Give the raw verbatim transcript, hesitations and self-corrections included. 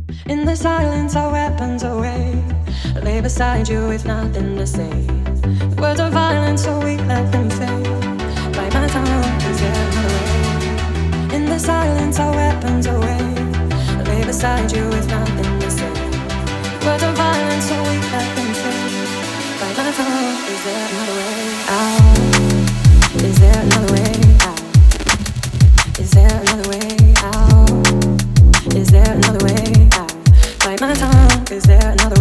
In the silence, our weapons away. Lay beside you with nothing to say. The words are violent, so we let them fade. Bite my tongue, is there another way? In the silence, our weapons away. Lay beside you with nothing to say. The words are violent, so we let them fade. Bite my tongue, is there another way out? Is there another way out? Is there another way out? Is there another way out? Bite my tongue, is there another way out?